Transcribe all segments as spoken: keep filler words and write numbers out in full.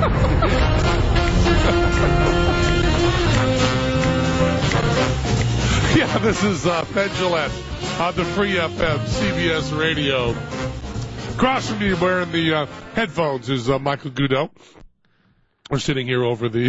Yeah, this is uh, Penn Jillette on the Free F M C B S Radio. Across from me, wearing the uh, headphones, is uh, Michael Goudeau. We're sitting here over the...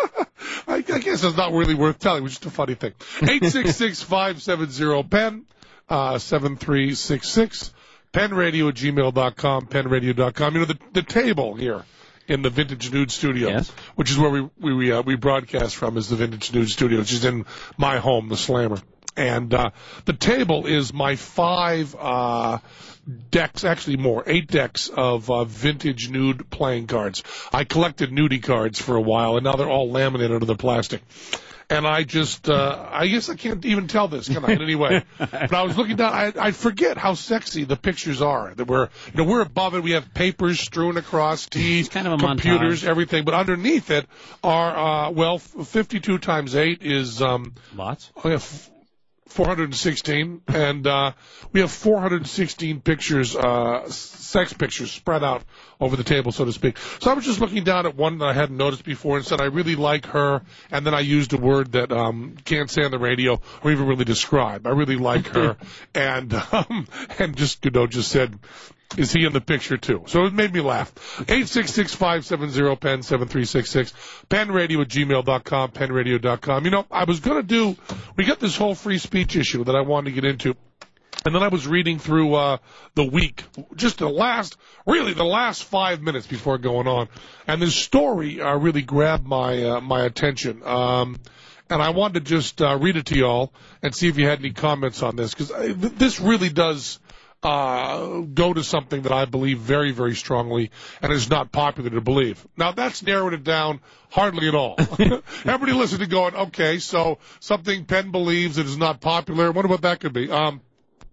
I, I guess it's not really worth telling. It was just a funny thing. eight six six, five seven zero, P E N, uh, seven three six six, penradio at gmail dot com, penradio dot com. You know, the, the table here in the Vintage Nude Studio, yes, which is where we we we, uh, we broadcast from, is the Vintage Nude Studio, which is in my home, the Slammer. And uh, the table is my five uh, decks, actually more, eight decks of uh, vintage nude playing cards. I collected nudie cards for a while, and now they're all laminated into the plastic. And I just, uh, I guess I can't even tell this, can I, in any way? But I was looking down, I, I forget how sexy the pictures are. That we're, you know, we're above it. We have papers strewn across, teeth, kind of a computers, montage. Everything. But underneath it are, uh, well, fifty-two times eight is, um, lots. Oh, yeah, four hundred sixteen, and uh, we have four hundred sixteen pictures, uh, sex pictures spread out over the table, so to speak. So I was just looking down at one that I hadn't noticed before and said, I really like her, and then I used a word that um, can't say on the radio or even really describe. I really like her, and um, and just, you know, just said, is he in the picture too? So it made me laugh. eight six six, five seven zero, P E N, seven three six six, penradio at gmail dot com, penradio dot com. You know, I was going to do, we got this whole free speech issue that I wanted to get into. And then I was reading through uh, the week, just the last, really the last five minutes before going on. And this story uh, really grabbed my uh, my attention. Um, and I wanted to just uh, read it to y'all and see if you had any comments on this. Because th- this really does... Uh, go to something that I believe very, very strongly and is not popular to believe. Now, that's narrowed it down hardly at all. Everybody listening going, okay, so something Penn believes that is not popular. What about that could be? Um,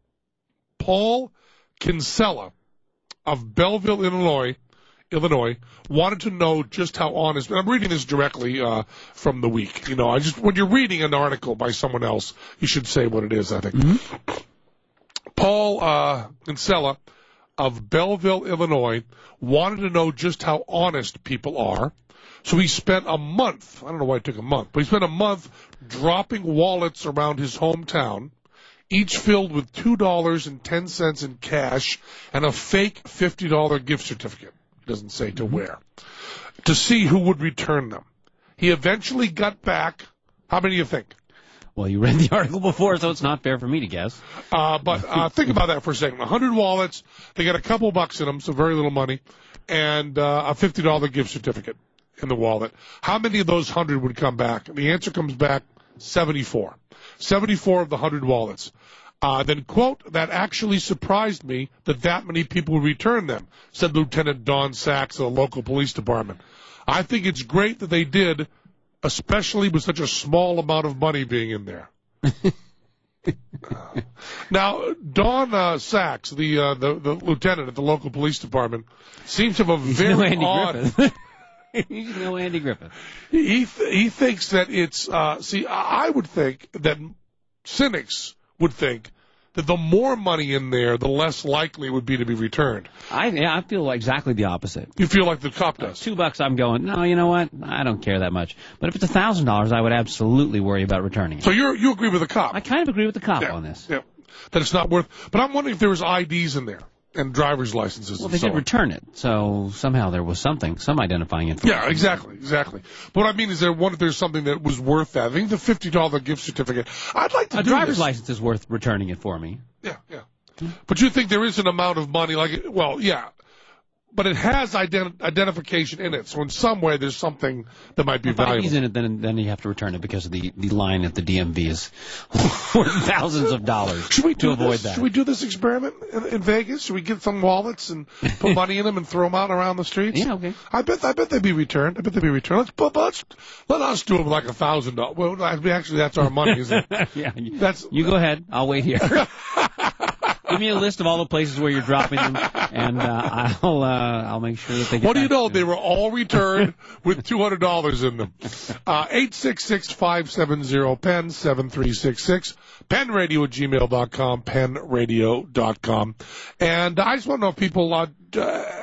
Paul Kinsella of Belleville, Illinois, Illinois, wanted to know just how honest, and I'm reading this directly uh, from the week. You know, I just when you're reading an article by someone else, you should say what it is, I think. Mm-hmm. Paul uh, Kinsella of Belleville, Illinois, wanted to know just how honest people are. So he spent a month, I don't know why it took a month, but he spent a month dropping wallets around his hometown, each filled with two dollars and ten cents in cash and a fake fifty dollar gift certificate. It doesn't say to where. To see who would return them. He eventually got back, how many do you think? Well, you read the article before, so it's not fair for me to guess. Uh, but uh, think about that for a second. one hundred wallets, they got a couple bucks in them, so very little money, and uh, a fifty dollar gift certificate in the wallet. How many of those one hundred would come back? The answer comes back seventy-four. seventy-four of the one hundred wallets. Uh, then, quote, that actually surprised me that that many people would return them, said Lieutenant Don Sachs of the local police department. I think it's great that they did, especially with such a small amount of money being in there. uh, now, Don uh, Sachs, the, uh, the the lieutenant at the local police department, seems to have a very you know Andy odd... Griffith. You know Andy Griffith. He th- he thinks that it's... Uh, see, I would think that cynics would think that the more money in there, the less likely it would be to be returned. I yeah, I feel exactly the opposite. You feel like the cop does? Uh, two bucks, I'm going, no, you know what? I don't care that much. But if it's a thousand dollars, I would absolutely worry about returning it. So you you agree with the cop? I kind of agree with the cop yeah, on this. Yeah, that it's not worth... But I'm wondering if there was I Ds in there and driver's licenses well, and they so did on. return it, so somehow there was something, some identifying information. Yeah, exactly, exactly. But what I mean is there one if there's something that was worth that. I think the fifty dollar gift certificate. I'd like to a do driver's this. license is worth returning it for me. Yeah, yeah. But you think there is an amount of money, like, well, yeah. But it has ident- identification in it, so in some way there's something that might be if valuable. If I D's in it, then, then you have to return it because of the, the line at the D M V is worth thousands of dollars Should we to do avoid this? that. Should we do this experiment in, in Vegas? Should we get some wallets and put money in them and throw them out around the streets? Yeah, okay. I bet I bet they'd be returned. I bet they'd be returned. Let's, but let's let us do them like a thousand dollars. Well, actually, that's our money, isn't it? Yeah, you, that's you go ahead. I'll wait here. Give me a list of all the places where you're dropping them, and uh, I'll uh, I'll make sure that they get. What do you back know? to They were all returned with two hundred dollars in them. Uh, eight six six five seven zero P E N seven three six six penradio at gmail dot com penradio dot com, and I just want to know if people uh, uh,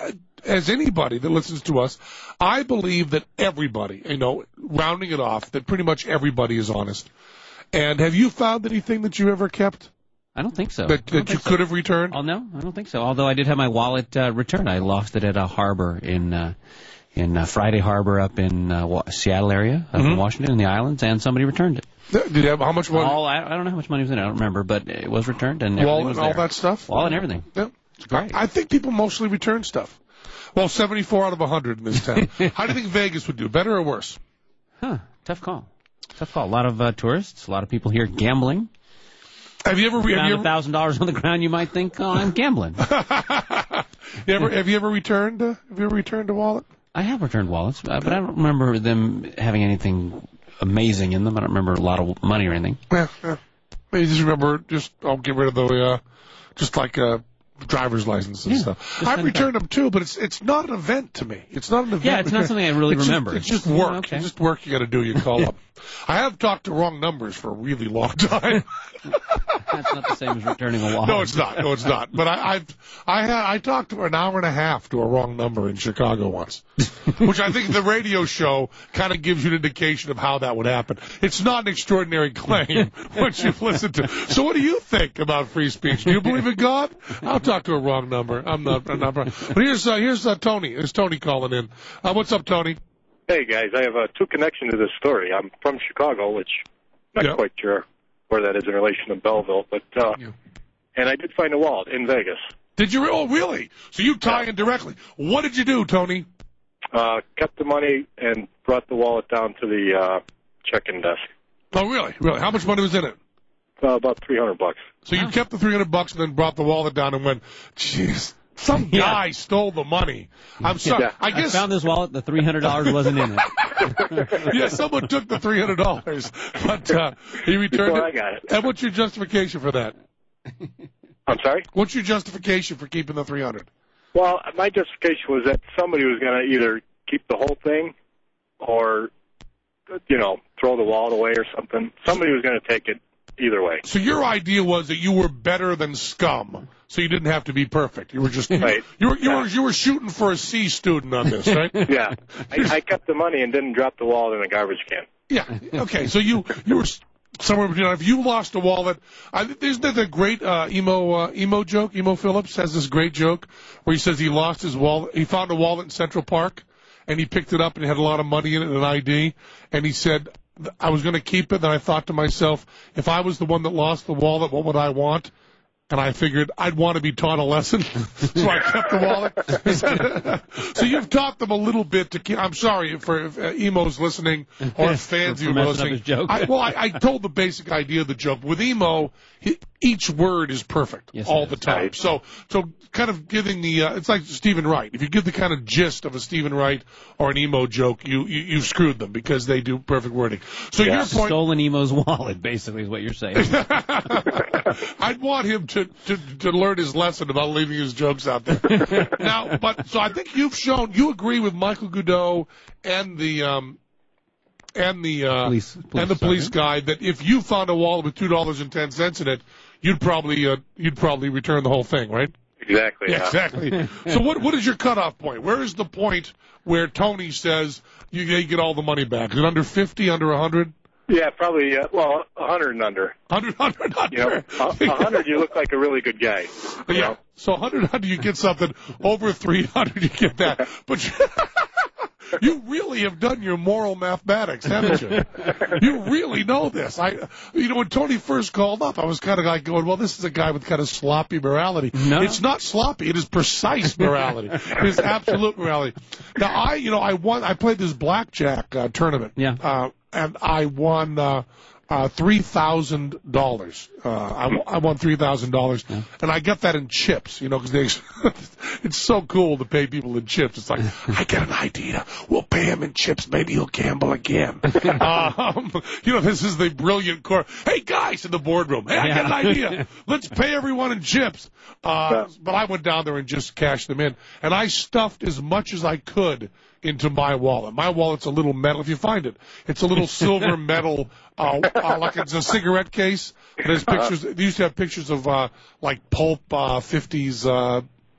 as anybody that listens to us, I believe that everybody, you know, rounding it off, that pretty much everybody is honest. And have you found anything that you ever kept? I don't think so. That, that you so. could have returned? Oh, no, I don't think so. Although I did have my wallet uh, returned. I lost it at a harbor in uh, in uh, Friday Harbor up in uh, Seattle area, up mm-hmm. in Washington, in the islands, and somebody returned it. Did you have how much money? All, I, I don't know how much money was in it. I don't remember, but it was returned, and everything Wallet was and all there. that stuff? Wallet and everything. Yeah. It's great. I think people mostly return stuff. Well, seventy-four out of one hundred in this town. How do you think Vegas would do? Better or worse? Huh. Tough call. Tough call. A lot of uh, tourists, a lot of people here gambling. Have you ever If you have you found a thousand dollars on the ground, you might think, oh, I'm gambling. you ever have you ever returned? Uh, have you ever returned a wallet? I have returned wallets, uh, but I don't remember them having anything amazing in them. I don't remember a lot of money or anything. Yeah, yeah. Maybe just remember, just I'll get rid of the, uh, just like uh, driver's license and Yeah, stuff. I've returned back. them too, but it's it's not an event to me. It's not an event. Yeah, it's not something I really it's remember. Just, it's just work. Oh, okay. It's just work you got to do. You call up. I have talked to wrong numbers for a really long time. That's not the same as returning a wallet. No, it's not. No, it's not. But I, I've I had I talked to an hour and a half to a wrong number in Chicago once, which I think the radio show kind of gives you an indication of how that would happen. It's not an extraordinary claim once you've listened to. So, what do you think about free speech? Do you believe in God? I'll talk to a wrong number. I'm not. I'm not. But here's uh, here's uh, Tony. Here's Tony calling in. Uh, what's up, Tony? Hey guys, I have uh, two connections to this story. I'm from Chicago, which I'm not yep. quite sure where that is in relation to Belleville, but uh, yeah. and I did find a wallet in Vegas. Did you? Oh, really? So you tie yeah. in directly. What did you do, Tony? Uh, kept the money and brought the wallet down to the uh, check-in desk. Oh, really? Really? How much money was in it? Uh, about three hundred bucks. So you kept the three hundred bucks and then brought the wallet down and went, jeez. Some guy yeah. stole the money. I'm sorry. Yeah. I guess I found this wallet. The three hundred dollars wasn't in it. yeah, someone took the three hundred dollars, but uh, he returned Before it. I got it. And what's your justification for that? I'm sorry? What's your justification for keeping the three hundred? Well, my justification was that somebody was going to either keep the whole thing or, you know, throw the wallet away or something. Somebody was going to take it either way. So your idea was that you were better than scum, so you didn't have to be perfect. You were just right. you were you yeah. were you were shooting for a C student on this, right? Yeah, I, I kept the money and didn't drop the wallet in the garbage can. Yeah. Okay. So you you were somewhere between. If you lost a wallet, I, isn't that the great uh, emo uh, emo joke? Emo Phillips has this great joke where he says he lost his wallet. He found a wallet in Central Park, and he picked it up and it had a lot of money in it and an I D, and he said, I was going to keep it, then I thought to myself, if I was the one that lost the wallet, what would I want? And I figured I'd want to be taught a lesson, so I kept the wallet. So you've taught them a little bit to keep. I'm sorry for if uh, emos listening or if fans for, of for emo listening. Up his joke. I, well, I, I told the basic idea of the joke. With emo, he, each word is perfect yes, all is. the time. Right. So, so kind of giving the. Uh, it's like Stephen Wright. If you give the kind of gist of a Stephen Wright or an emo joke, you you you've screwed them because they do perfect wording. So yeah. your point. Stolen emo's wallet, basically, is what you're saying. I'd want him to, to, to learn his lesson about leaving his jokes out there. Now, but so I think you've shown you agree with Michael Goudeau and the um and the uh, police, police and the police sergeant. guy that if you found a wallet with two dollars and ten cents in it, you'd probably uh, you'd probably return the whole thing, right? Exactly. Yeah, Yeah. exactly. So what what is your cutoff point? Where is the point where Tony says you, you get all the money back? Is it under fifty, under a hundred? Yeah, probably. Uh, well, a hundred and under. Hundred, hundred, hundred. You know, a hundred, you look like a really good guy. You Yeah. know? So one hundred, one hundred, you get something. Over three hundred, you get that. But you, you really have done your moral mathematics, haven't you? You really know this. I, you know, when Tony first called up, I was kind of like going, well, this is a guy with kind of sloppy morality. No. It's not sloppy. It is precise morality. It is absolute morality. Now, I, you know, I won, I played this blackjack uh, tournament. Yeah. Uh, and I won, uh, Uh, three thousand dollars. Uh, I, I won three thousand dollars, yeah. and I got that in chips. You know, because they, it's so cool to pay people in chips. It's like I get an idea, we'll pay him in chips. Maybe he'll gamble again. um, you know, this is the brilliant core. Hey guys in the boardroom, hey, I yeah. got an idea. Let's pay everyone in chips. Uh, but I went down there and just cashed them in, and I stuffed as much as I could into my wallet. My wallet's a little metal. If you find it, it's a little silver metal, uh, uh, like it's a cigarette case. It has pictures. They used to have pictures of uh, like pulp uh, fifties uh,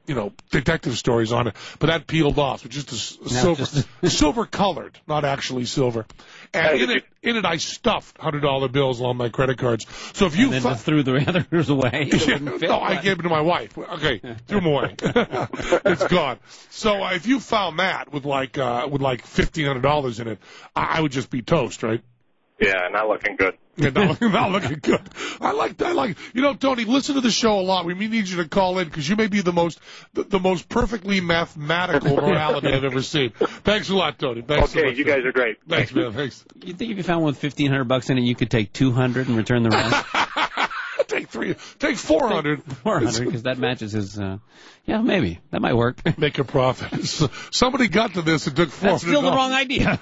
you know, detective stories on it, but that peeled off. So just a, a Now silver, just- silver colored, not actually silver. And Hey, in did it, in it, I stuffed hundred dollar bills on my credit cards. So if you And then fi- just threw the others away. It wouldn't fit. no, I gave it to my wife. Okay, threw them away. It's gone. So uh, if you found that with like uh, with like fifteen hundred dollars in it, I, I would just be toast, right? Yeah, not looking good. Yeah, not, not looking good. I like that. I like, you know, Tony, listen to the show a lot. We need you to call in because you may be the most, the, the most perfectly mathematical morality I've ever seen. Thanks a lot, Tony. Thanks so Okay, much, you Tony. guys are great. Thanks, man. Thanks. You think if you found one with fifteen hundred bucks in it, you could take two hundred and return the rest? Take three. Take four hundred. four hundred, because that matches his. Uh, yeah, maybe that might work. Make a profit. Somebody got to this and took four hundred. That's still the wrong idea.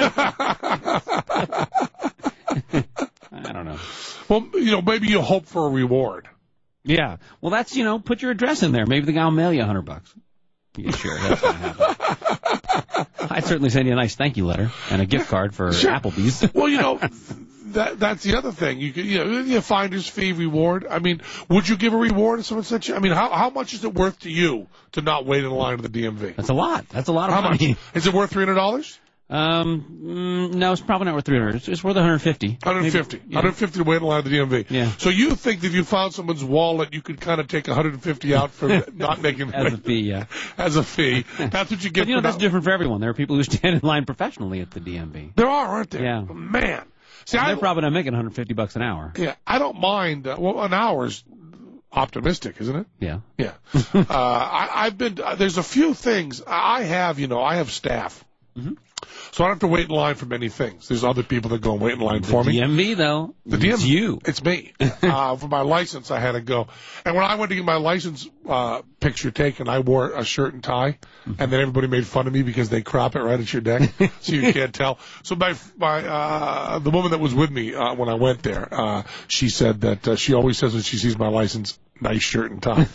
I don't know. Well, you know, maybe you hope for a reward. Yeah. Well, that's, you know, put your address in there. Maybe the guy will mail you a hundred bucks. Yeah, sure, that's going to happen. I'd certainly send you a nice thank you letter and a gift card for Sure. Applebee's. Well, you know, that that's the other thing. You could, you know, you finder's fee reward. I mean, would you give a reward if someone sent you? I mean, how how much is it worth to you to not wait in line to the D M V? That's a lot. That's a lot of How much? money. Is it worth three hundred dollars? Um, mm, no, it's probably not worth three hundred. It's, it's worth one hundred fifty. one hundred fifty. Maybe, yeah. one hundred fifty to wait in line at the D M V. Yeah. So you think that if you found someone's wallet, you could kind of take one hundred fifty out for not making As a fee, yeah. as a fee. That's what you get. But, you know, for that's not- different for everyone. There are people who stand in line professionally at the D M V. There are, aren't there? Yeah. Man. See, I They're probably not making one hundred fifty bucks an hour. yeah, I don't mind. Uh, well, an hour's optimistic, isn't it? Yeah. Yeah. uh, I, I've been. Uh, there's a few things I have. You know, I have staff. Mm-hmm. So I don't have to wait in line for many things. There's other people that go and wait in line for me. D M V, though, The D M V, it's you. It's me. Uh, for my license, I had to go. And when I went to get my license uh, picture taken, I wore a shirt and tie, and then everybody made fun of me because they crop it right at your neck, so you can't tell. So my my uh, the woman that was with me uh, when I went there, uh, she said that uh, she always says when she sees my license, nice shirt and tie,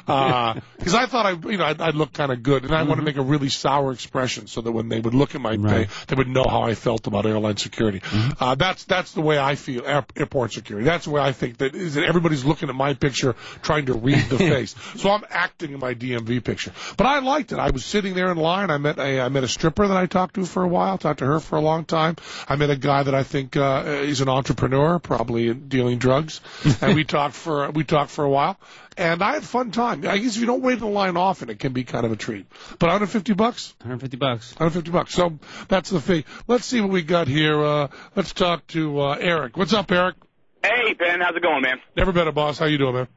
because I thought I you know I'd, I'd look kind of good, and I want to make a really sour expression so that when they would look at my Right. pay, they would know how I felt about airline security. Uh, that's that's the way I feel air, airport security. That's the way I think that is that everybody's looking at my picture trying to read the face. So I'm acting in my D M V picture. But I liked it. I was sitting there in line. I met a I met a stripper that I talked to for a while. Talked to her for a long time. I met a guy that I think uh, is an entrepreneur, probably dealing drugs, and we talked for we talked for a while. And I had a fun time. I guess if you don't wait in the line often, it can be kind of a treat. But one hundred fifty bucks. one hundred fifty bucks. one hundred fifty bucks. So that's the fee. Let's see what we got here. Uh, let's talk to uh, Eric. What's up, Eric? Hey, Ben, how's it going, man? Never been a boss. How you doing, man?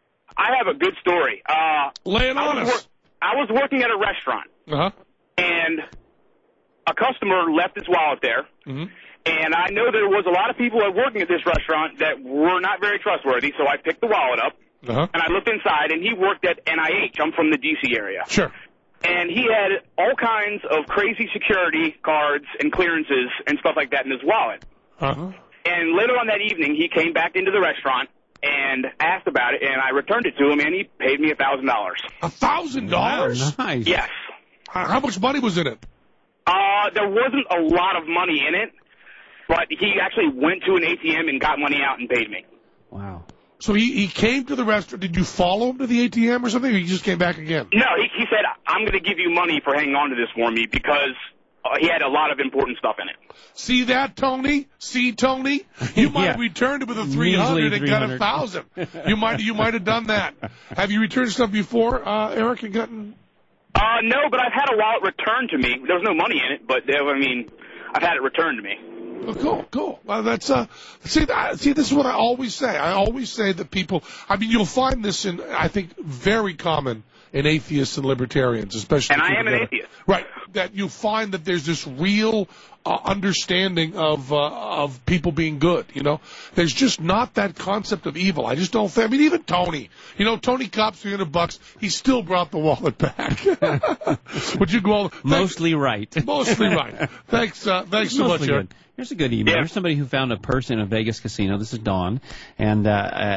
I have a good story. Uh, Lay it I on was, us. wor- I was working at a restaurant, Uh-huh. and a customer left his wallet there. Mhm. And I know there was a lot of people that working at this restaurant that were not very trustworthy, so I picked the wallet up, Uh-huh. and I looked inside, and he worked at N I H. I'm from the D C area. Sure. And he had all kinds of crazy security cards and clearances and stuff like that in his wallet. Uh-huh. And later on that evening, he came back into the restaurant and asked about it, and I returned it to him, and he paid me a thousand dollars. A thousand dollars? Nice. Yes. How much money was in it? Uh, there wasn't a lot of money in it, but he actually went to an A T M and got money out and paid me. Wow. So he, he came to the restaurant. Did you follow him to the A T M or something, or he just came back again? No, he, he said, I'm going to give you money for hanging on to this for me because uh, he had a lot of important stuff in it. See that, Tony? See, Tony? You might Yeah. have returned it with a three hundred and got a thousand. You might you might have done that. Have you returned stuff before, uh, Eric, and gotten? Uh, no, but I've had a wallet returned to me. There was no money in it, but there, I mean, I've had it returned to me. Oh, cool, cool. Well, that's uh. See, that, see, this is what I always say. I always say that people. I mean, you'll find this in. I think very common in atheists and libertarians, especially. And I am an together. atheist. Right. That you find that there's this real uh, understanding of uh, of people being good. You know, there's just not that concept of evil. I just don't think. I mean, even Tony. You know, Tony cops three hundred bucks. He still brought the wallet back. Would you go? Mostly right. Mostly right. Thanks. Uh, thanks so Mostly much, Eric. good. Here's a good email. Yeah. Here's somebody who found a purse in a Vegas casino. This is Dawn. And uh, uh,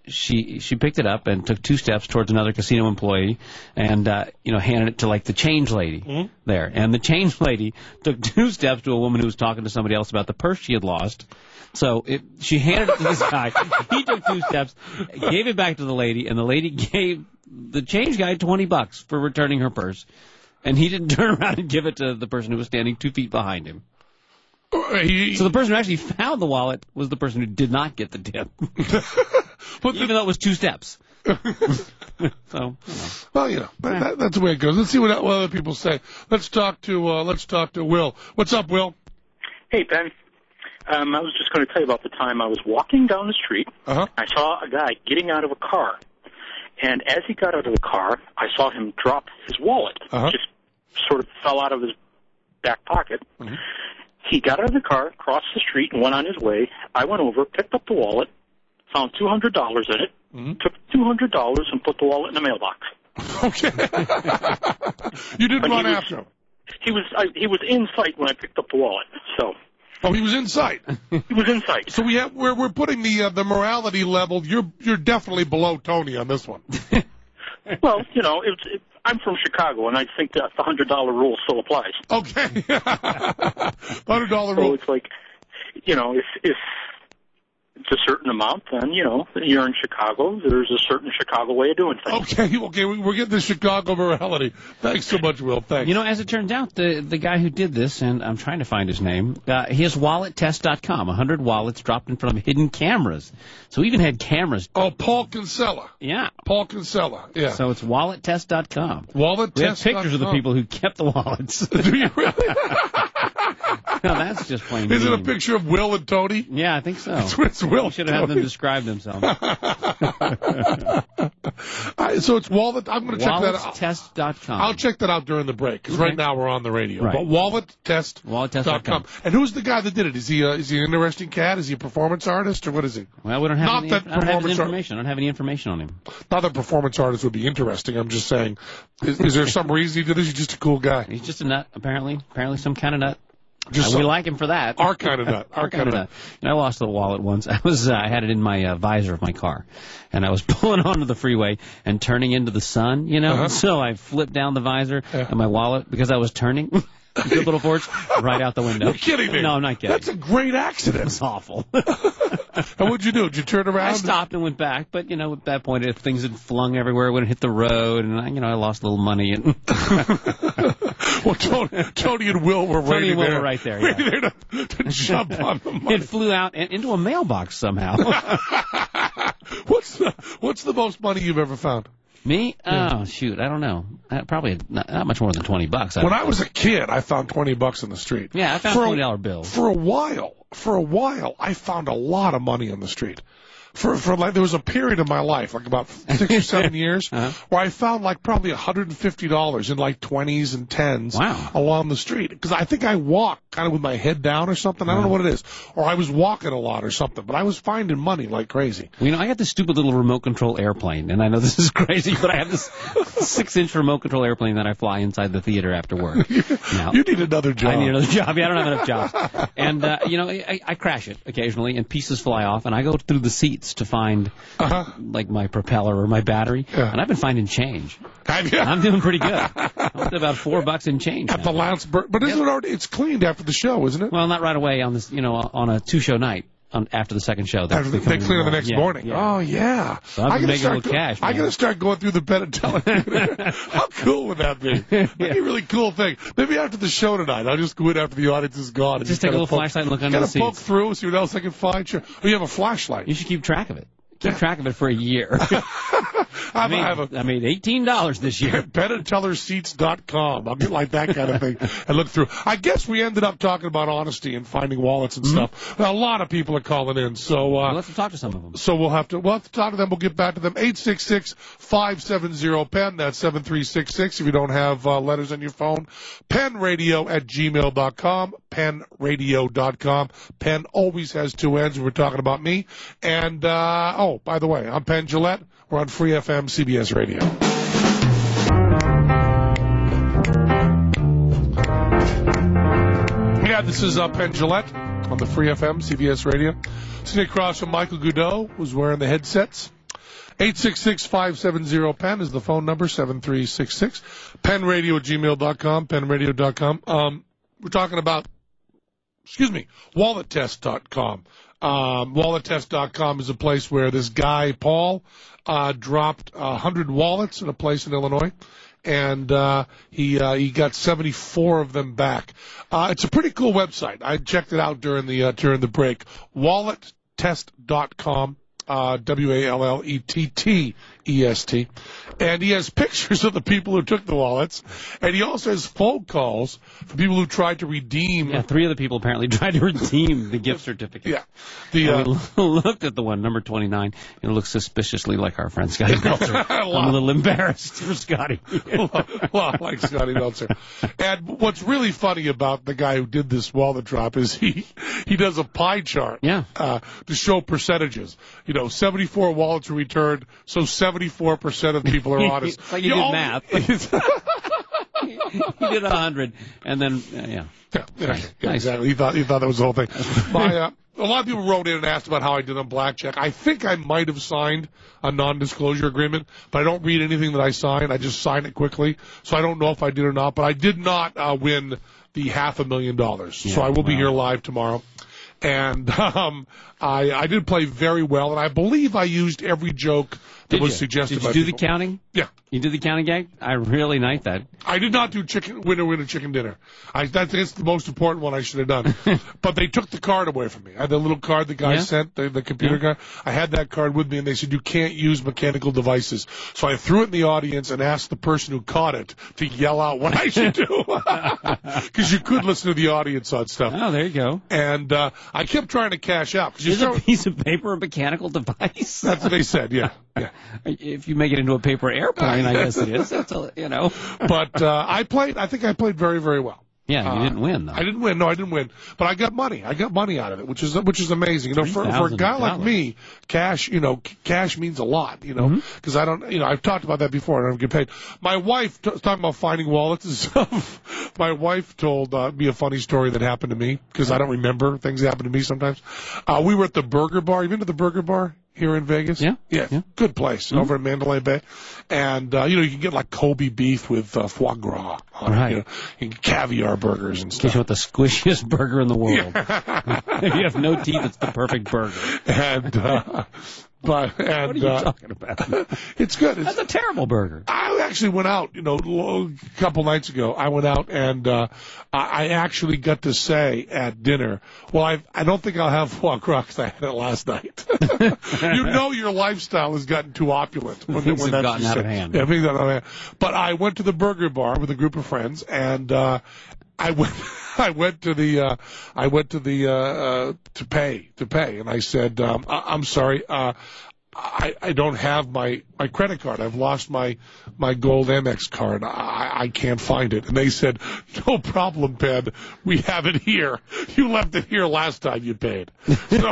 she she picked it up and took two steps towards another casino employee, and uh, you know handed it to like the change lady mm-hmm. there. And the change lady took two steps to a woman who was talking to somebody else about the purse she had lost. So it, she handed it to this guy. He took two steps, gave it back to the lady, and the lady gave the change guy twenty bucks for returning her purse. And he didn't turn around and give it to the person who was standing two feet behind him. He, so the person who actually found the wallet was the person who did not get the tip, but even the, though it was two steps. so, you know. Well, you know, that, that, that's the way it goes. Let's see what, what other people say. Let's talk to uh, let's talk to Will. What's up, Will? Hey, Ben. Um, I was just going to tell you about the time I was walking down the street. Uh-huh. I saw a guy getting out of a car, and as he got out of the car, I saw him drop his wallet. Uh-huh. Just sort of fell out of his back pocket. Mm-hmm. He got out of the car, crossed the street, and went on his way. I went over, picked up the wallet, found two hundred dollars in it, mm-hmm. took two hundred dollars and put the wallet in the mailbox. Okay. You didn't but run was, after him. He was I, he was in sight when I picked up the wallet. So. Oh, he was in sight. He was in sight. So we have we're we're putting the uh, the morality level. You're you're definitely below Tony on this one. Well, you know, it's. It, I'm from Chicago, and I think that the hundred dollar rule still applies. Okay. Hundred dollar so rule. It's like, you know, if if it's a certain amount, then you know you're in Chicago. There's a certain Chicago way of doing things. Okay, okay, we're getting the Chicago morality. Thanks so much, Will. Thanks. You know, as it turns out, the the guy who did this, and I'm trying to find his name, uh, he has wallet test dot com. A hundred wallets dropped in front of hidden cameras. So he even had cameras. Oh, Paul Kinsella. Yeah. Paul Kinsella. Yeah. So it's wallet test dot com. wallet test dot com. We have pictures of the people who kept the wallets. Do you really? No, that's just plain. Is mean. it a picture of Will and Tony? Yeah, I think so. It's, it's Will. We should have had them describe themselves. uh, so it's wallet. I'm going to check that out. wallet test dot com. I'll check that out during the break because okay. right now we're on the radio. Right. But wallet test dot com. And who's the guy that did it? Is he uh, is he an interesting cat? Is he a performance artist or what is he? Well, we don't have Not any, that I don't have any performance information. I don't have any information on him. Not that performance artist would be interesting. I'm just saying, is, is there some reason he did this? He's just a cool guy. He's just a nut, apparently. Apparently some kind of nut. Just uh, some, we like him for that. Our kind of nut. Our, our kind of nut. nut. You know, I lost a wallet once. I was uh, I had it in my uh, visor of my car, and I was pulling onto the freeway and turning into the sun. You know, uh-huh. so I flipped down the visor yeah. and my wallet because I was turning. Good little force right out the window. You're kidding me. No, I'm not kidding. That's a great accident. It was awful. And what'd you do? Did you turn around? I stopped and went back, but you know, at that point, if things had flung everywhere, it would have hit the road, and I, you know, I lost a little money. And well, Tony, Tony and Will were Tony ready and Will there, were right there, yeah. ready there to, to jump on the money. It flew out and into a mailbox somehow. What's the What's the most money you've ever found? Me? Yeah. Oh, shoot. I don't know. Uh, probably not, not much more than twenty bucks. I when I was a kid, I found twenty bucks in the street. Yeah, I found for twenty dollar bills. For a while, for a while, I found a lot of money on the street. For, for like, there was a period of my life, like about six or seven years, uh-huh. where I found like probably one hundred fifty dollars in like twenties and tens wow. along the street. Because I think I walked kind of with my head down or something. I don't know what it is. Or I was walking a lot or something. But I was finding money like crazy. Well, you know, I got this stupid little remote control airplane, and I know this is crazy, but I have this six inch remote control airplane that I fly inside the theater after work. Now, you need another job. I need another job. Yeah, I don't have enough jobs. And, uh, you know, I, I crash it occasionally, and pieces fly off, and I go through the seats to find... Uh-huh. like my propeller or my battery, yeah. and I've been finding change. Have you? I'm doing pretty good. I'm at about four bucks in change at now. the last, bur- but isn't yep. it already? It's cleaned after the show, isn't it? Well, not right away on this, you know, on a two-show night. On, after the second show, after they, they clean it the next yeah, morning. Yeah. Oh yeah, so I've been making a little go- cash. I gotta start going through the Penn and Teller. How cool would that be? That'd be a really cool thing. Maybe after the show tonight, I'll just go in after the audience is gone. And just just take a little poke, flashlight and look under the seats. Gotta poke through, see what else I can find. Sure. Oh, you have a flashlight. You should keep track of it. Keep track of it for a year. I, made, I, have a, I made eighteen dollars this year. Penn and Teller Seats dot com. I'll get like that kind of thing and look through. I guess we ended up talking about honesty and finding wallets and mm-hmm. stuff. Now, a lot of people are calling in, so uh, we'll have to talk to some of them. So we'll have to we'll have to talk to them. We'll get back to them. eight six six, five seven zero, P E N. That's seven three six six. If you don't have uh, letters on your phone, penradio at gmail dot com. penradio dot com. Penn always has two N's. We're talking about me. And uh, oh, by the way, I'm Penn Jillette. We're on Free F M, C B S Radio. Yeah, this is uh, Penn Jillette on the Free F M, C B S Radio. Sitting across from Michael Goudot, who's wearing the headsets. eight six six, five seven zero, P E N is the phone number, seven three six six. penradio at gmail dot com, penradio dot com. Um, we're talking about, excuse me, wallet test dot com. Um, wallet test dot com is a place where this guy, Paul, uh, dropped one hundred wallets in a place in Illinois. And uh, he uh, he got seventy-four of them back. Uh, it's a pretty cool website. I checked it out during the uh, during the break. wallet test dot com, uh, W A L L E T T E S T. And he has pictures of the people who took the wallets. And he also has phone calls for people who tried to redeem. Yeah, three of the people apparently tried to redeem the gift certificate. Yeah. The, uh, and we looked at the one, number twenty-nine, and it looks suspiciously like our friend Scotty Meltzer. I'm a little embarrassed for Scotty. Well, like Scotty Meltzer. And what's really funny about the guy who did this wallet drop is he he does a pie chart yeah. uh, to show percentages. You know, seventy-four wallets were returned, so seventy-four percent of people are honest. It's like you, you did know, math. He did a hundred, and then uh, yeah. Yeah, yeah, nice. yeah exactly. He thought he thought that was the whole thing. My, uh, a lot of people wrote in and asked about how I did on blackjack. I think I might have signed a non-disclosure agreement, but I don't read anything that I sign. I just sign it quickly, so I don't know if I did or not. But I did not uh, win the half a million dollars, yeah, so I will wow. be here live tomorrow. And um, I, I did play very well, and I believe I used every joke that did was you? suggested Did by you do people. the counting? Yeah. You did the counting gag? I really like that. I did not do chicken winner winner chicken dinner. I that's, that's the most important one I should have done. But they took the card away from me. I had the little card the guy yeah. sent, the, the computer yeah. guy. I had that card with me, and they said you can't use mechanical devices. So I threw it in the audience and asked the person who caught it to yell out what I should do, because you could listen to the audience on stuff. Oh, there you go. And uh, I kept trying to cash out. Is a piece of paper a mechanical device? That's what they said. Yeah. Yeah. If you make it into a paper airplane, I guess it is. That's a, you know. But uh, I played. I think I played very, very well. Yeah, you uh, didn't win though. I didn't win. No, I didn't win. But I got money. I got money out of it, which is which is amazing. You know, for, for a guy like me, cash. You know, c- cash means a lot. You know, because mm-hmm. I don't. You know, I've talked about that before. I don't get paid. My wife t- talking about finding wallets and stuff. My wife told uh, me a funny story that happened to me because I don't remember things that happen to me sometimes. Uh, we were at the Burger Bar. You been to the Burger Bar here in Vegas? Yeah. Yeah. yeah. Good place mm-hmm. over in Mandalay Bay. And, uh, you know, you can get like Kobe beef with uh, foie gras. On right. it, you know, you can caviar burgers and stuff. You want the squishiest burger in the world. Yeah. If you have no teeth, it's the perfect burger. And, uh, but, and, what are you uh, talking about? It's good. It's, That's a terrible burger. I actually went out, you know, a couple nights ago. I went out and uh, I actually got to say at dinner, well, I I don't think I'll have foie gras because I had it last night. You know your lifestyle has gotten too opulent. When, Things when have that's gotten out of hand. Yeah, things out of hand. But I went to the Burger Bar with a group of friends, and uh, I went. I went to the, uh, I went to the, uh, uh, to pay, to pay. And I said, um, I- I'm sorry, uh, I, I don't have my, my credit card. I've lost my, my gold Amex card. I, I can't find it. And they said, no problem, Ped. We have it here. You left it here last time you paid. So,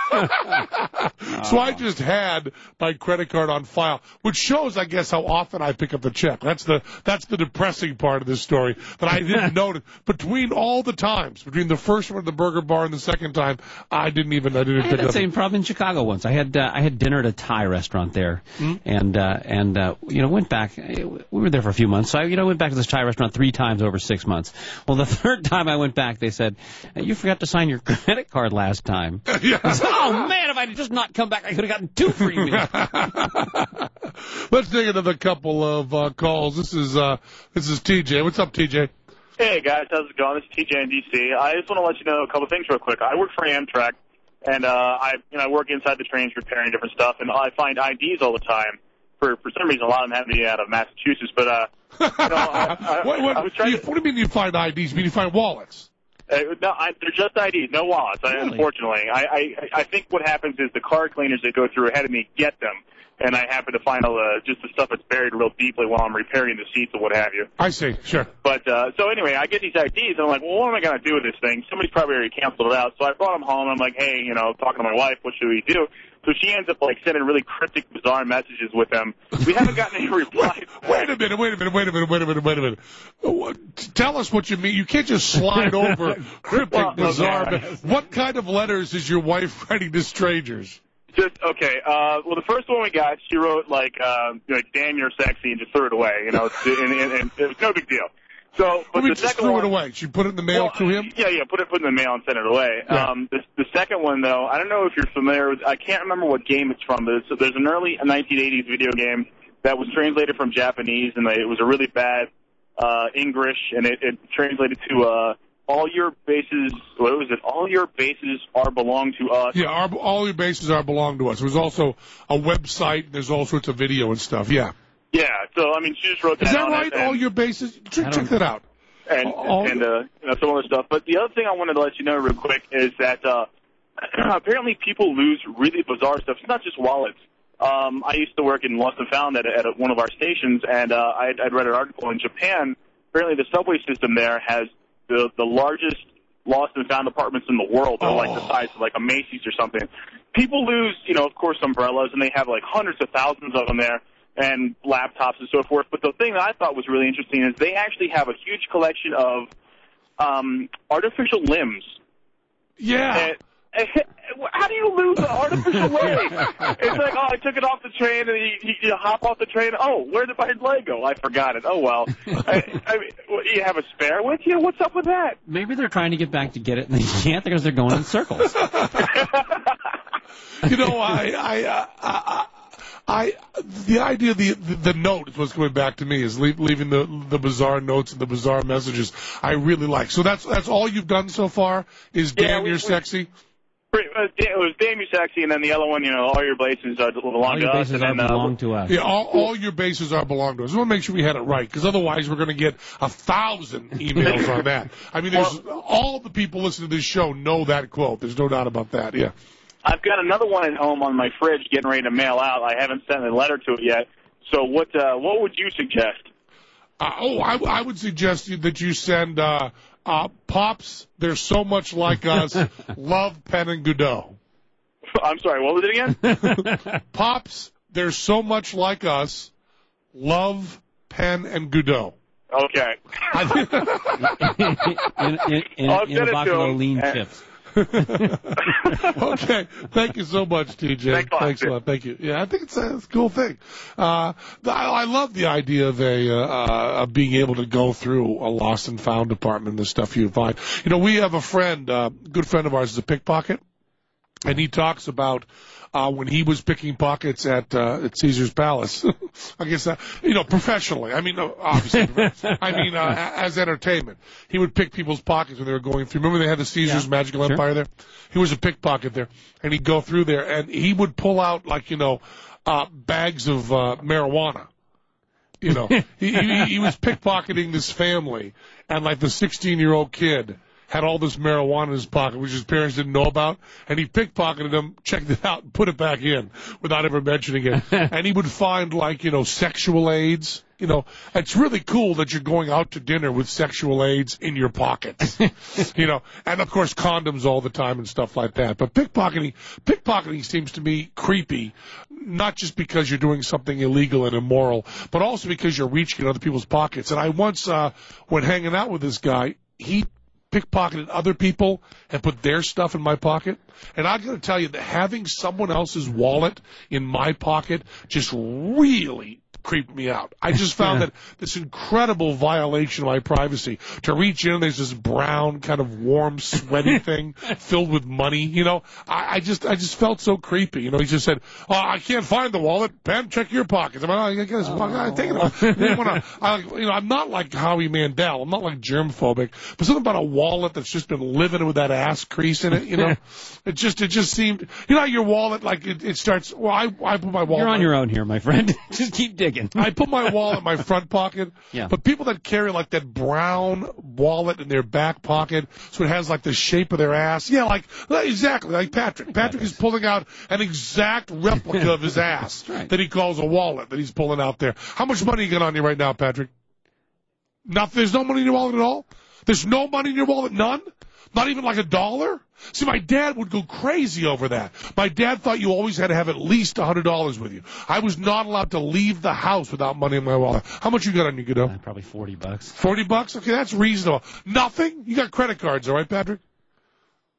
so I just had my credit card on file, which shows, I guess, how often I pick up the check. That's the, that's the depressing part of this story that I didn't notice. Between all the times, between the first one at the Burger Bar and the second time, I didn't even, I didn't I pick had that up. same problem in Chicago once. I had, uh, I had dinner at a Thai restaurant there, mm-hmm. and uh, and uh, you know went back. We were there for a few months, so I you know went back to this Thai restaurant three times over six months. Well, the third time I went back, they said, "You forgot to sign your credit card last time." Yeah. I said, oh man, if I had just not come back, I could have gotten two free meals. Let's take another couple of uh, calls. This is uh, this is T J. What's up, T J? Hey guys, how's it going? This is T J in D C. I just want to let you know a couple things real quick. I work for Amtrak. And uh, I, you know, I work inside the trains repairing different stuff, and I find I Ds all the time. For for some reason, a lot of them have me out of Massachusetts. But uh, you know, I, I, what, what, I was trying you, to. What do you mean you find I Ds? You mean you find wallets? Uh, no, I, they're just I Ds, no wallets. Really? I, unfortunately, I, I I think what happens is the car cleaners that go through ahead of me get them, and I happen to find all the just the stuff that's buried real deeply while I'm repairing the seats and what have you. I see, sure. But uh, so anyway, I get these I Ds, and I'm like, well, what am I going to do with this thing? Somebody's probably already canceled it out. So I brought them home, and I'm like, hey, you know, talking to my wife, what should we do? So she ends up, like, sending really cryptic, bizarre messages with them. We haven't gotten any replies. Wait a minute, wait a minute, wait a minute, wait a minute, wait a minute. What, tell us what you mean. You can't just slide over cryptic, Well, bizarre. okay. What kind of letters is your wife writing to strangers? Just, okay, uh, well, the first one we got, she wrote, like, uh, like, damn, you're sexy, and just threw it away, you know, and, and, and it was no big deal. So, but I mean, the just second threw one, it away. She put it in the mail well, to him? Yeah, yeah, put it, put it in the mail and sent it away. Yeah. Um, the, the second one, though, I don't know if you're familiar with, I can't remember what game it's from, but it's, there's an early nineteen eighties video game that was translated from Japanese, and it was a really bad, uh, English, and it, it translated to, uh, all your bases, what was it? All your bases are belong to us. Yeah, our, all your bases are belong to us. There's also a website. There's all sorts of video and stuff. Yeah. Yeah, so, I mean, she just wrote that Is that on right? it, and, All your bases? Check, check that out. And, all, and uh, you know, some other stuff. But the other thing I wanted to let you know real quick is that uh, apparently people lose really bizarre stuff. It's not just wallets. Um, I used to work in Lost and Found at, at a, one of our stations, and uh, I'd, I'd read an article in Japan. Apparently the subway system there has the, the largest lost and found apartments in the world. They're oh. like the size of like a Macy's or something. People lose, you know, of course, umbrellas, and they have like hundreds of thousands of them there, and laptops and so forth. But the thing that I thought was really interesting is they actually have a huge collection of um, artificial limbs. Yeah. And, how do you lose an artificial leg? It's like, oh, I took it off the train, and you, you, you hop off the train. Oh, where did my leg go? I forgot it. Oh, well. I, I mean, you have a spare with you? What's up with that? Maybe they're trying to get back to get it, and they can't because they're going in circles. You know, I, I, uh, I, I, the idea, the the note is what's coming back to me is leave, leaving the the bizarre notes and the bizarre messages. I really like. So that's that's all you've done so far is Yeah, damn we- you're we- sexy. It was damn you sexy, and then the other one, you know, all your bases uh, belong All to your us. bases and are then, uh, belong to us. Yeah, all, all your bases are belong to us. I want to make sure we had it right, because otherwise we're going to get a thousand emails on that. I mean, there's all the people listening to this show know that quote. There's no doubt about that. Yeah. I've got another one at home on my fridge getting ready to mail out. I haven't sent a letter to it yet. So what uh, what would you suggest? Uh, oh, I, I would suggest you, that you send uh, uh, Pops, They're So Much Like Us, Love, Penn, and Godot. I'm sorry, what was it again? Pops, They're So Much Like Us, Love, Penn, and Godot. Okay. in in, in, I'll in send a it box to of him. lean Uh, chips. Okay, thank you so much, T J. Thanks a lot, Thanks a lot. Thank you. Yeah, I think it's a, it's a cool thing. Uh, I, I love the idea of a uh, uh, of being able to go through a lost and found department and the stuff you find. You know, we have a friend, uh, a good friend of ours, is a pickpocket, and he talks about uh, when he was picking pockets at uh, at Caesar's Palace. I guess that, you know, professionally. I mean, uh, obviously. I mean, uh, as entertainment. He would pick people's pockets when they were going through. Remember they had the Caesar's Yeah, Magical sure. Empire there? He was a pickpocket there, and he'd go through there, and he would pull out, like, you know, uh, bags of uh, marijuana. You know, he, he, he was pickpocketing this family, and like the sixteen-year-old kid had all this marijuana in his pocket, which his parents didn't know about, and he pickpocketed them, checked it out, and put it back in without ever mentioning it. And he would find, like, you know, sexual aids. You know, it's really cool that you're going out to dinner with sexual aids in your pockets. You know, and of course condoms all the time and stuff like that. But pickpocketing, pickpocketing seems to me creepy, not just because you're doing something illegal and immoral, but also because you're reaching in other people's pockets. And I once, uh, when hanging out with this guy, he pickpocketed other people and put their stuff in my pocket. And I'm going to tell you that having someone else's wallet in my pocket just really creeped me out. I just found that this incredible violation of my privacy to reach in and there's this brown kind of warm sweaty thing filled with money. You know, I, I just I just felt so creepy. You know, he just said, "Oh, I can't find the wallet. Ben, check your pockets." I'm like, "Oh, I guess oh. I take it." They wanna, I, you know, I'm not like Howie Mandel. I'm not like germphobic, but something about a wallet that's just been living with that ass crease in it. You know, it just it just seemed. You know, how your wallet like it, it starts. Well, I I put my wallet. You're on your own here, my friend. Just keep digging. I put my wallet in my front pocket, yeah. But people that carry like that brown wallet in their back pocket, so it has like the shape of their ass, yeah, like exactly like Patrick. Patrick is pulling out an exact replica of his ass right. that he calls a wallet that he's pulling out there. How much money you got on you right now, Patrick? Nothing. There's no money in your wallet at all. There's no money in your wallet. None. Not even like a dollar? See, my dad would go crazy over that. My dad thought you always had to have at least one hundred dollars with you. I was not allowed to leave the house without money in my wallet. How much you got on you, Godot? Uh, probably forty bucks. forty bucks? Okay, that's reasonable. Nothing? You got credit cards, all right, Patrick?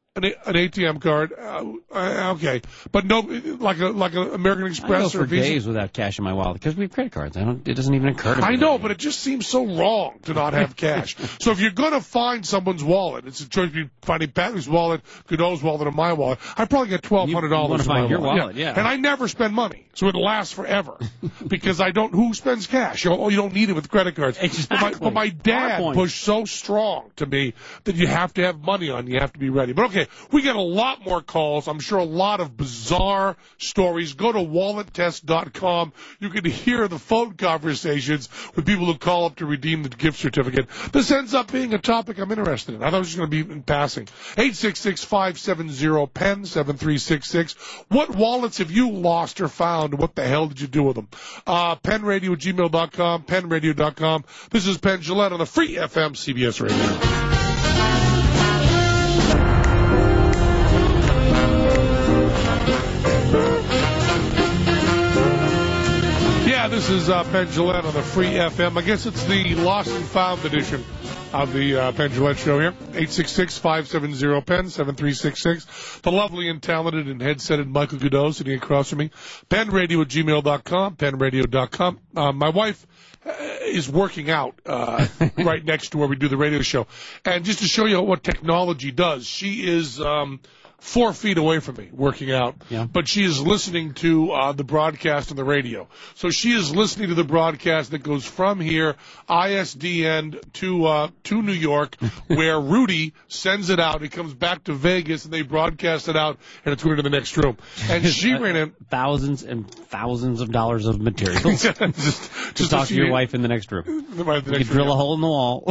An, an A T M card, uh, uh, okay, but no, like a like an American Express I go or for Visa. days without cash in my wallet because we have credit cards. I don't. It doesn't even occur to me. I know, but it just seems so wrong to not have cash. So if you're gonna find someone's wallet, it's a choice between finding Patrick's wallet, Godot's wallet, or my wallet. I probably get twelve hundred dollars. You want to find your wallet, wallet, yeah. And I never spend money, so it lasts forever because I don't. Who spends cash? You, know, you don't need it with credit cards. Exactly. But my, but my dad pushed so strong to me that you have to have money on. You have to be ready. But okay, we get a lot more calls. I'm sure a lot of bizarre stories. Go to wallet test dot com. You can hear the phone conversations with people who call up to redeem the gift certificate. This ends up being a topic I'm interested in. I thought it was going to be in passing. eight six six, five seven zero, P E N, seven three six six. What wallets have you lost or found? What the hell did you do with them? Uh, penradio at gmail dot com, penradio dot com. This is Penn Jillette on the Free F M C B S Radio. Yeah, this is uh, Penn Jillette on the Free F M. I guess it's the Lost and Found edition of the uh, Penn Jillette Show here. eight six six, five seven zero, P E N, seven three six six. The lovely and talented and headsetted Michael Godot sitting across from me. penradio at gmail dot com, penradio dot com. Uh, my wife uh, is working out uh, right next to where we do the radio show. And just to show you what technology does, she is... Um, four feet away from me working out, yeah. But she is listening to uh, the broadcast on the radio. So she is listening to the broadcast that goes from here, I S D N, to uh, to New York, where Rudy sends it out. It comes back to Vegas, and they broadcast it out, and it's going to the next room. And she ran in... Thousands and thousands of dollars of materials. just, just, just talk to your wife in the next room. The, the you could drill room. a hole in the wall.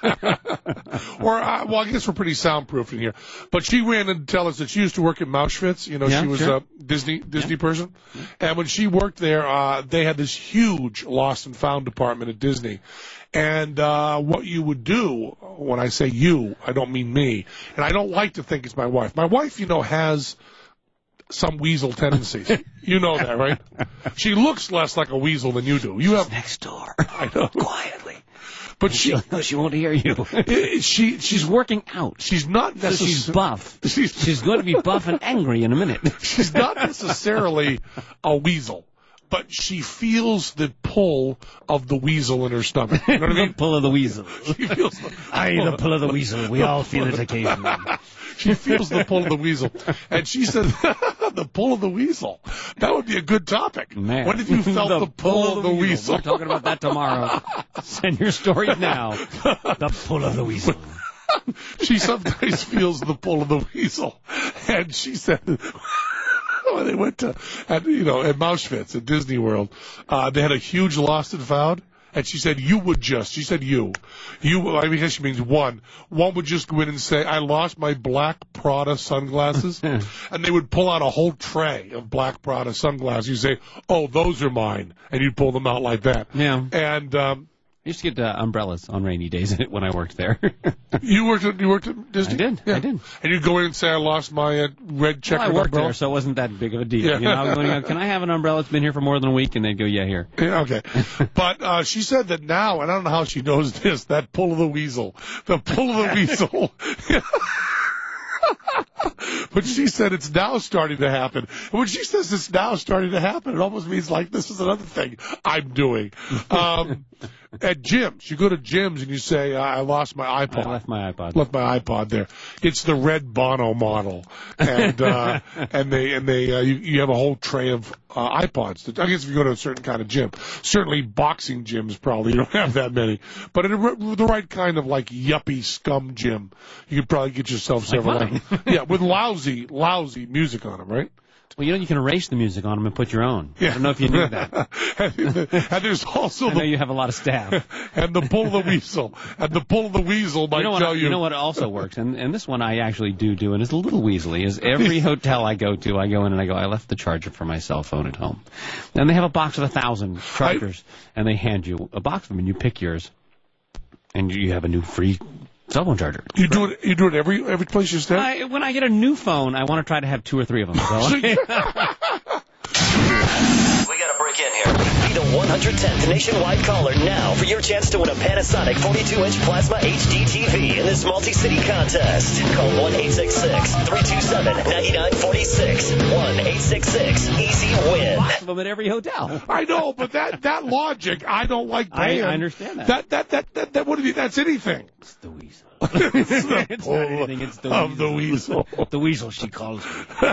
Or, uh, well, I guess we're pretty soundproof in here. But she ran in to tell us that she used to work at Mauschwitz. You know, yeah, she was sure. a Disney Disney yeah. person. And when she worked there, uh, they had this huge lost and found department at Disney. And uh, what you would do, when I say you, I don't mean me. And I don't like to think it's my wife. My wife, you know, has some weasel tendencies. You know that, right? She looks less like a weasel than you do. You She's have next door. I know. Quietly. But she, she won't hear you. she, she's working out. She's not necessarily. So she's buff. She's, she's going to be buff and angry in a minute. She's not necessarily a weasel, but she feels the pull of the weasel in her stomach. You know what I mean? The pull of the weasel. She feels the, Aye, the pull of the weasel. We all feel it occasionally. She feels the pull of the weasel. And she said, the pull of the weasel. That would be a good topic. Man. When did you felt the, the pull, pull of the, the weasel? weasel? We're talking about that tomorrow. Send your stories now. The pull of the weasel. She sometimes feels the pull of the weasel. And she said... when they went to, at, you know, at Mauschwitz, at Disney World, uh, they had a huge lost and found. And she said, you would just, she said you, you, I mean, she means one, one would just go in and say, I lost my black Prada sunglasses. And they would pull out a whole tray of black Prada sunglasses. You say, oh, those are mine. And you'd pull them out like that. Yeah. And, um, I used to get uh, umbrellas on rainy days when I worked there. You worked at, you worked at Disney? I did, yeah. I did. And you'd go in and say, I lost my uh, red checkered well, I worked umbrella? there, so it wasn't that big of a deal. Yeah. You know, I was going, can I have an umbrella? It's been here for more than a week. And they'd go, yeah, here. Yeah, okay. But uh, she said that now, and I don't know how she knows this, that pull of the weasel. The pull of the weasel. But she said it's now starting to happen. And when she says it's now starting to happen, it almost means like this is another thing I'm doing. Um, at gyms, you go to gyms and you say, I lost my iPod. I left my iPod. Left my iPod there. It's the red Bono model, and uh, and they and they uh, you, you have a whole tray of uh, iPods. I guess if you go to a certain kind of gym, certainly boxing gyms probably you don't have that many, but in a, the right kind of like yuppie scum gym, you could probably get yourself several. Like yeah, with lousy lousy music on them, right? Well, you know, you can erase the music on them and put your own. Yeah. I don't know if you knew that. And there's also I the, know you have a lot of staff. And the pull of the weasel. And the pull of the weasel might you know what, tell you. You know what also works, and, and this one I actually do do, and it's a little weaselly, is every hotel I go to, I go in and I go, I left the charger for my cell phone at home. And they have a box of a thousand chargers, I, and they hand you a box of them, and you pick yours, and you have a new free cell phone charger. You do it. You do it every every place you stay. I, when I get a new phone, I want to try to have two or three of them. So. We got to break again here. Be the one hundred tenth nationwide caller now for your chance to win a Panasonic forty-two inch Plasma H D T V in this multi-city contest. Call one eight six six, three two seven, nine nine four six. one eight six six, easy win. Lots of them at every hotel. I know, but that, that logic, I don't like I, paying. I understand that. That, that, that, that, that would be, that's anything. It's the weasel. It's the It's not anything, it's the of weasel. the weasel. The weasel, she calls me.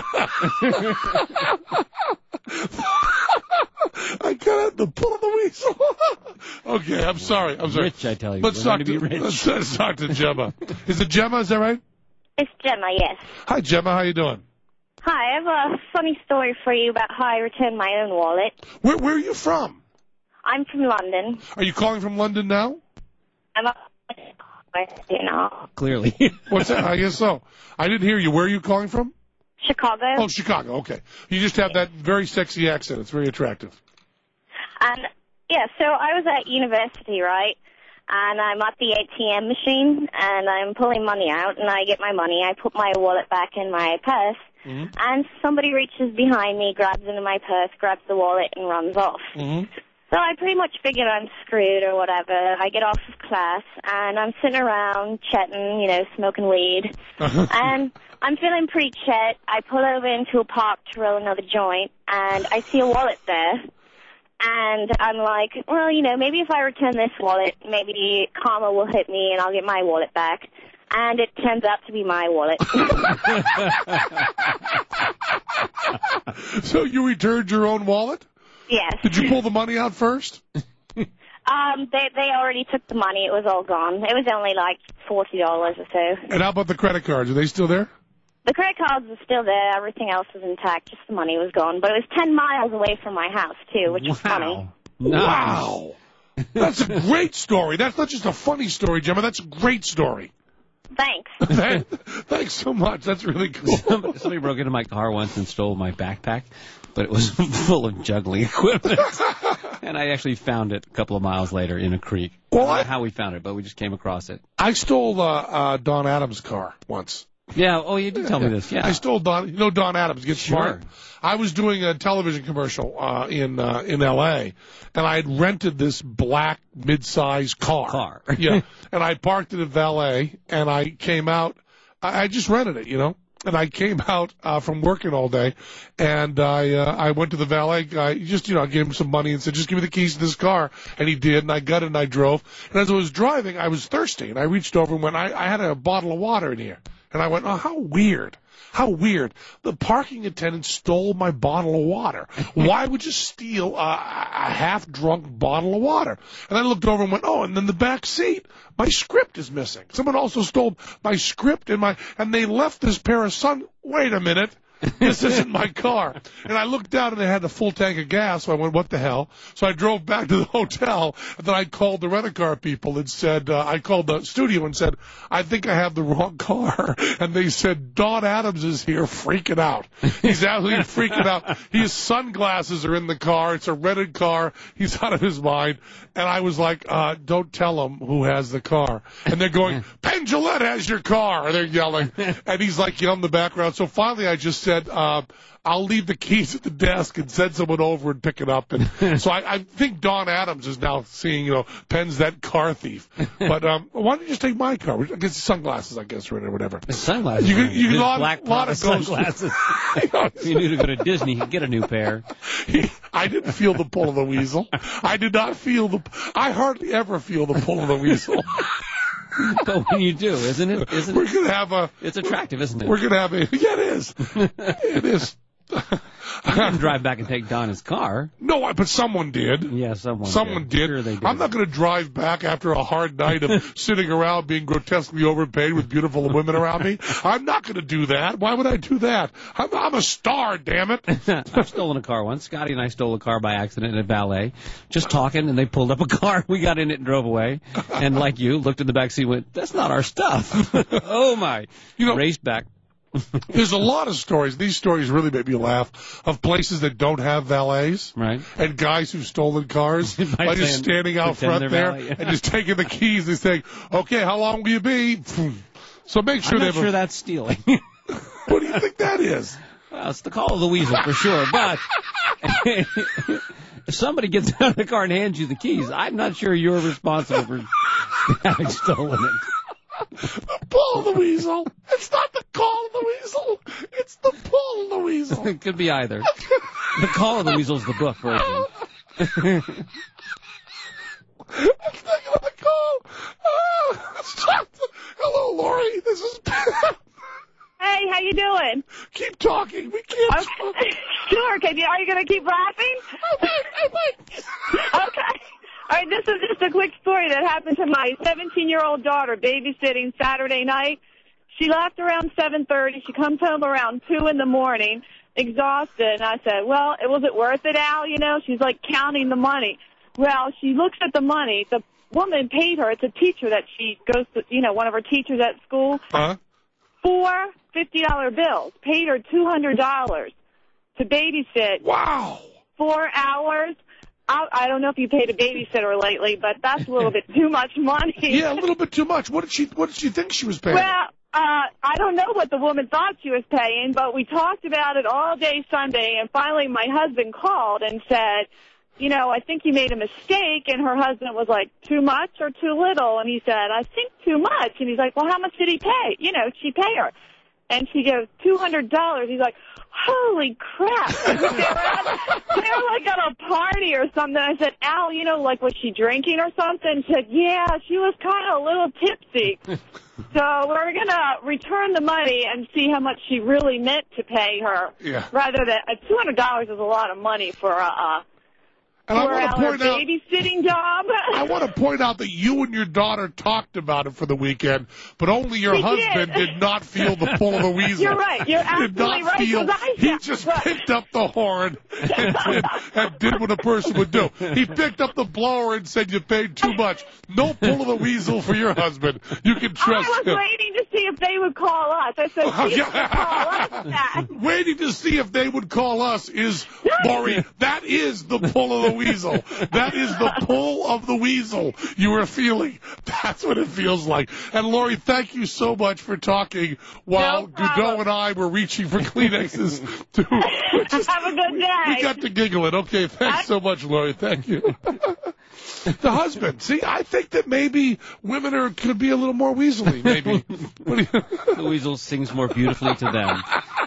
I got the pull of the weasel. Okay, I'm sorry. I'm sorry. Rich, I tell you. Let's We're talk going to be to, rich. let's, let's talk to Gemma. Is it Gemma? Is that right? It's Gemma, yes. Hi, Gemma. How you doing? Hi, I have a funny story for you about how I returned my own wallet. Where, where are you from? I'm from London. Are you calling from London now? I'm up you know. Clearly. What's that? I guess so. I didn't hear you. Where are you calling from? Chicago. Oh, Chicago. Okay. You just have that very sexy accent. It's very attractive. And, yeah, so I was at university, right? And I'm at the A T M machine, and I'm pulling money out, and I get my money. I put my wallet back in my purse, Mm-hmm. and somebody reaches behind me, grabs into my purse, grabs the wallet, and runs off. Mm-hmm. So I pretty much figured I'm screwed or whatever. I get off of class, and I'm sitting around chatting, you know, smoking weed. And I'm feeling pretty chet. I pull over into a park to roll another joint, and I see a wallet there. And I'm like, well, you know, maybe if I return this wallet, maybe karma will hit me and I'll get my wallet back. And it turns out to be my wallet. So you returned your own wallet? Yes. Did you pull the money out first? Um, they they already took the money. It was all gone. It was only like forty dollars or so. And how about the credit cards? Are they still there? The credit cards are still there. Everything else was intact. Just the money was gone. But it was ten miles away from my house, too, which wow. is funny. Nice. Wow. That's a great story. That's not just a funny story, Gemma. That's a great story. Thanks. That, thanks so much. That's really cool. Somebody, somebody broke into my car once and stole my backpack, but it was full of juggling equipment. And I actually found it a couple of miles later in a creek. Well, I don't know I- how we found it, but we just came across it. I stole uh, uh, Don Adams' car once. Yeah, oh, you did tell me this, yeah. I stole Don. You know Don Adams. Get Sure. smart. I was doing a television commercial uh, in uh, in L A, and I had rented this black mid-size car. Car. Yeah, and I parked it at valet, and I came out. I, I just rented it, you know. And I came out uh, from working all day, and I uh, I went to the valet guy. Just you know, I gave him some money and said, "Just give me the keys to this car." And he did, and I got it and I drove. And as I was driving, I was thirsty, and I reached over and went, "I, I had a bottle of water in here." And I went, "Oh, how weird." How weird. The parking attendant stole my bottle of water. Why would you steal a, a half-drunk bottle of water? And I looked over and went, oh, and then the back seat, my script is missing. Someone also stole my script and my, and they left this pair of sun. Wait a minute. This isn't my car. And I looked down and it had a full tank of gas, so I went, what the hell? So I drove back to the hotel, and then I called the rent-a-car people and said, uh, I called the studio and said, I think I have the wrong car. And they said, Don Adams is here freaking out. He's absolutely freaking out. His sunglasses are in the car. It's a rented car. He's out of his mind. And I was like, uh, don't tell him who has the car. And they're going, Penn Jillette has your car. And they're yelling. And he's like, you know, in the background. So finally I just said, uh, I'll leave the keys at the desk and send someone over and pick it up. And so I, I think Don Adams is now seeing, you know, Penn's that car thief. But um, why don't you just take my car? I guess sunglasses, I guess, or whatever. Sunglasses. You can, you can His lot, black lot of ghost- sunglasses. If you knew to go to Disney, you could get a new pair. I didn't feel the pull of the weasel. I did not feel the. I hardly ever feel the pull of the weasel. But when you do, isn't it? Isn't We're it? gonna have a. It's attractive, isn't it? We're gonna have a. Yeah, it is. It is. You didn't drive back and take Donna's car. No, I- but someone did. Yeah, someone. Someone did. Sure they did. I'm not going to drive back after a hard night of sitting around being grotesquely overpaid with beautiful women around me. I'm not going to do that. Why would I do that? I'm, I'm a star, damn it. I've stolen a car once. Scotty and I stole a car by accident in a valet. Just talking, and they pulled up a car. We got in it and drove away. And like you, looked in the back seat and went, that's not our stuff. Oh, my. You know, Raced back. There's a lot of stories. These stories really make me laugh of places that don't have valets. Right. And guys who've stolen cars by, By just saying, standing out pretend front they're there valet, yeah. and just taking the keys and saying, okay, how long will you be? So make sure I'm they not have sure a, that's stealing. what do you think that is? Well, it's the call of the weasel for sure, but if somebody gets out of the car and hands you the keys, I'm not sure you're responsible for having stolen it. The pull of the weasel. It's not the call of the weasel. It's the pull of the weasel. It could be either. The Call of the Weasel is the book version. I'm thinking of the call. Oh, stop. Hello, Lori. This is Pat. Hey, how you doing? Keep talking. We can't Okay. talk. Sure. Can you, are you going to keep laughing? Okay. All right, this is just a quick story that happened to my seventeen-year-old daughter babysitting Saturday night. She left around seven thirty. She comes home around two in the morning, exhausted. And I said, well, was it worth it, Al? You know, she's like counting the money. Well, she looks at the money. The woman paid her. It's a teacher that she goes to, you know, one of her teachers at school. Huh? Four fifty-dollar bills. Paid her two hundred dollars to babysit. Wow. Four hours. I, I don't know if you paid a babysitter lately, but that's a little bit too much money. Yeah, a little bit too much. What did she What did she think she was paying? Well, uh, I don't know what the woman thought she was paying, but we talked about it all day Sunday, and finally my husband called and said, you know, I think you made a mistake, and her husband was like, too much or too little? And he said, I think too much. And he's like, well, how much did he pay? You know, she pay her. And she goes, two hundred dollars. He's like, holy crap. they, were at, they were like at a party or something. I said, Al, you know, like, was she drinking or something? She said, yeah, she was kind of a little tipsy. So we're going to return the money and see how much she really meant to pay her. Yeah. Rather than, uh, two hundred dollars is a lot of money for a, uh, And I for want to our point out, babysitting job. I want to point out that you and your daughter talked about it for the weekend, but only your We husband did. did not feel the pull of the weasel. You're right. You're did absolutely not right, feel. 'cause I He said- just Right. picked up the horn and did, and did what a person would do. He picked up the blower and said, "You paid too much." No pull of the weasel for your husband. You can trust I was him. waiting to see if they would call us. I said, Oh, please yeah. call us back. Waiting to see if they would call us is, Lori, that is the pull of the weasel. That is the pull of the weasel you were feeling. That's what it feels like. And Lori, thank you so much for talking while No problem. Godot and I were reaching for Kleenexes. To, just, Have a good day. we got to giggling. Okay, thanks so much, Lori. Thank you. The husband. See, I think that maybe women are could be a little more weaselly, maybe. What do you... The weasel sings more beautifully to them.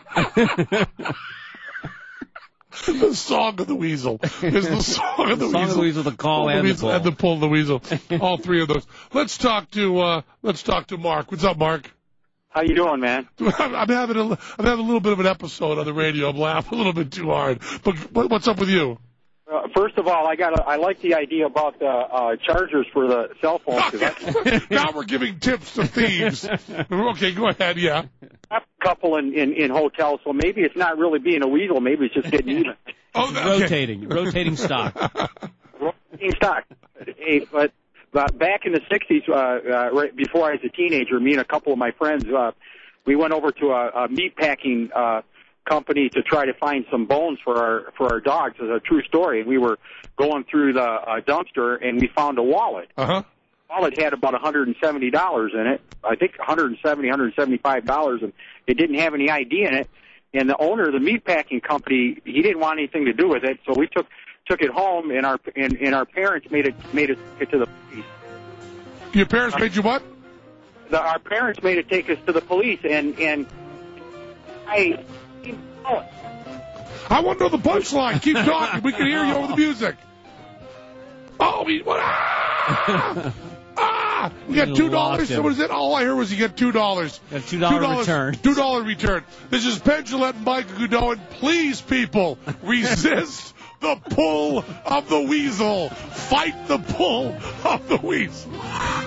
The song of the weasel is the song of the The song weasel. of the weasel, the call, the and the weasel, pull. and the pull of the weasel. All three of those. Let's talk to uh, let's talk to Mark. What's up, Mark? How you doing, man? I'm having a I'm having a little bit of an episode on the radio. I'm laughing a little bit too hard. But what's up with you? Uh, first of all, I got I like the idea about the uh, chargers for the cell phones. 'Cause I Now we're giving tips to thieves. Okay, go ahead. Yeah. have a couple in, in in hotels, so maybe it's not really being a weasel. Maybe it's just getting even. Oh, okay. Rotating, rotating stock. Rotating stock. Hey, but, but back in the sixties, uh, uh, right before I was a teenager, me and a couple of my friends, uh, we went over to a, a meat packing uh, company to try to find some bones for our for our dogs. It's a true story. And we were going through the uh, dumpster, and we found a wallet. Uh huh. Wallet had about one hundred seventy dollars in it. I think one hundred seventy dollars, one hundred seventy-five dollars, and it didn't have any I D in it. And the owner of the meatpacking company, he didn't want anything to do with it, so we took took it home, and our and, and our parents made it made it take it to the police. Your parents made you what? The, our parents made it take us to the police, and and I. Oh, I want to know the punchline. Keep talking. We can hear you over the music. Oh, he what? Ah! Ah! We got You two lost dollars. him. What is it? All I heard was you get two dollars. A two dollar return. Two dollar return. This is Penn Jillette and Michael Godot, and please, people, resist the pull of the weasel. Fight the pull of the weasel.